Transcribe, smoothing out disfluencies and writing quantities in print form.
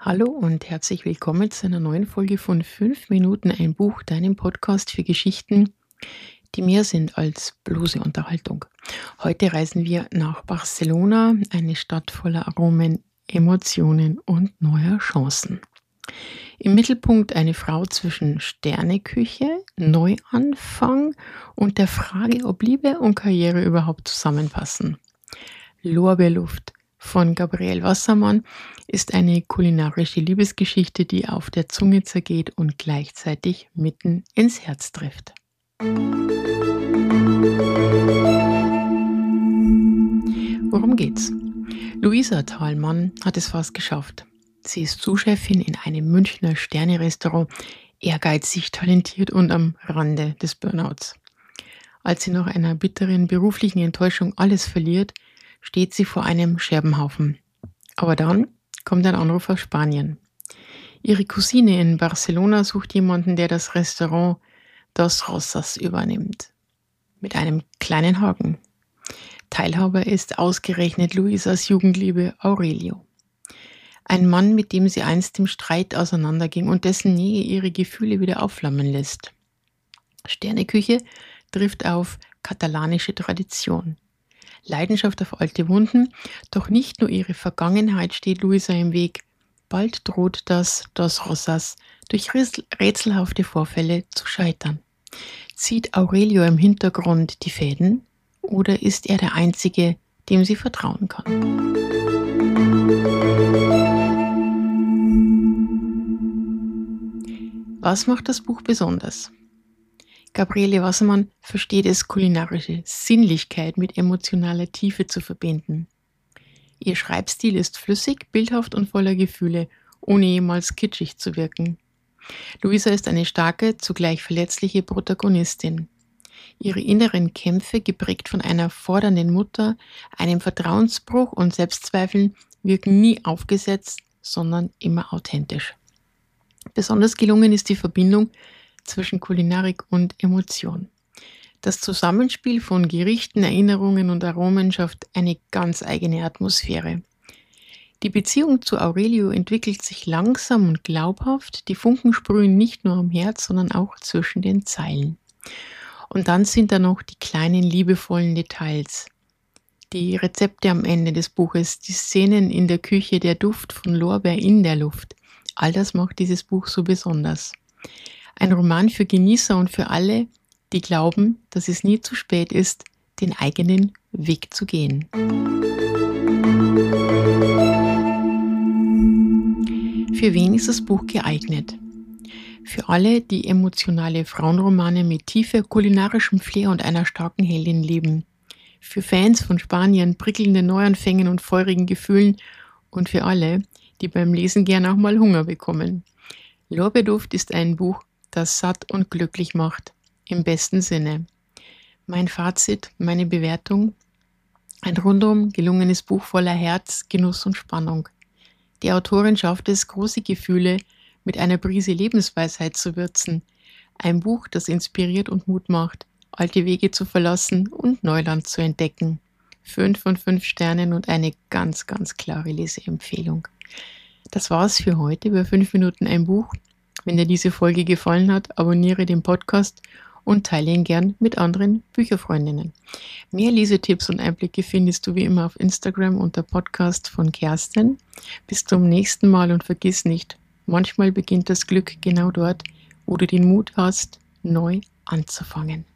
Hallo und herzlich willkommen zu einer neuen Folge von 5 Minuten ein Buch, deinem Podcast für Geschichten, die mehr sind als bloße Unterhaltung. Heute reisen wir nach Barcelona, eine Stadt voller Aromen, Emotionen und neuer Chancen. Im Mittelpunkt eine Frau zwischen Sterneküche, Neuanfang und der Frage, ob Liebe und Karriere überhaupt zusammenpassen. Lorbeerluft von Gabriel Wassermann ist eine kulinarische Liebesgeschichte, die auf der Zunge zergeht und gleichzeitig mitten ins Herz trifft. Worum geht's? Luisa Thalmann hat es fast geschafft. Sie ist Sous-Chefin in einem Münchner Sterne-Restaurant, ehrgeizig, talentiert und am Rande des Burnouts. Als sie nach einer bitteren beruflichen Enttäuschung alles verliert, steht sie vor einem Scherbenhaufen. Aber dann kommt ein Anruf aus Spanien. Ihre Cousine in Barcelona sucht jemanden, der das Restaurant Dos Rosas übernimmt. Mit einem kleinen Haken. Teilhaber ist ausgerechnet Luisas Jugendliebe Aurelio. Ein Mann, mit dem sie einst im Streit auseinanderging und dessen Nähe ihre Gefühle wieder aufflammen lässt. Sterneküche trifft auf katalanische Tradition. Leidenschaft auf alte Wunden, doch nicht nur ihre Vergangenheit steht Luisa im Weg. Bald droht das Dos Rosas durch rätselhafte Vorfälle zu scheitern. Zieht Aurelio im Hintergrund die Fäden oder ist er der Einzige, dem sie vertrauen kann? Was macht das Buch besonders? Gabriele Wassermann versteht es, kulinarische Sinnlichkeit mit emotionaler Tiefe zu verbinden. Ihr Schreibstil ist flüssig, bildhaft und voller Gefühle, ohne jemals kitschig zu wirken. Luisa ist eine starke, zugleich verletzliche Protagonistin. Ihre inneren Kämpfe, geprägt von einer fordernden Mutter, einem Vertrauensbruch und Selbstzweifeln, wirken nie aufgesetzt, sondern immer authentisch. Besonders gelungen ist die Verbindung zwischen Kulinarik und Emotion. Das Zusammenspiel von Gerichten, Erinnerungen und Aromen schafft eine ganz eigene Atmosphäre. Die Beziehung zu Aurelio entwickelt sich langsam und glaubhaft. Die Funken sprühen nicht nur am Herz, sondern auch zwischen den Zeilen. Und dann sind da noch die kleinen liebevollen Details. Die Rezepte am Ende des Buches, die Szenen in der Küche, der Duft von Lorbeer in der Luft. All das macht dieses Buch so besonders. Ein Roman für Genießer und für alle, die glauben, dass es nie zu spät ist, den eigenen Weg zu gehen. Für wen ist das Buch geeignet? Für alle, die emotionale Frauenromane mit tiefer kulinarischem Flair und einer starken Heldin lieben. Für Fans von Spanien, prickelnden Neuanfängen und feurigen Gefühlen und für alle, die beim Lesen gern auch mal Hunger bekommen. Lorbeerduft ist ein Buch, das satt und glücklich macht, im besten Sinne. Mein Fazit, meine Bewertung: ein rundum gelungenes Buch voller Herz, Genuss und Spannung. Die Autorin schafft es, große Gefühle mit einer Prise Lebensweisheit zu würzen. Ein Buch, das inspiriert und Mut macht, alte Wege zu verlassen und Neuland zu entdecken. 5 von 5 Sternen und eine ganz, ganz klare Leseempfehlung. Das war's für heute über 5 Minuten ein Buch. Wenn dir diese Folge gefallen hat, abonniere den Podcast und teile ihn gern mit anderen Bücherfreundinnen. Mehr Lesetipps und Einblicke findest du wie immer auf Instagram unter Podcast von Kerstin. Bis zum nächsten Mal und vergiss nicht, manchmal beginnt das Glück genau dort, wo du den Mut hast, neu anzufangen.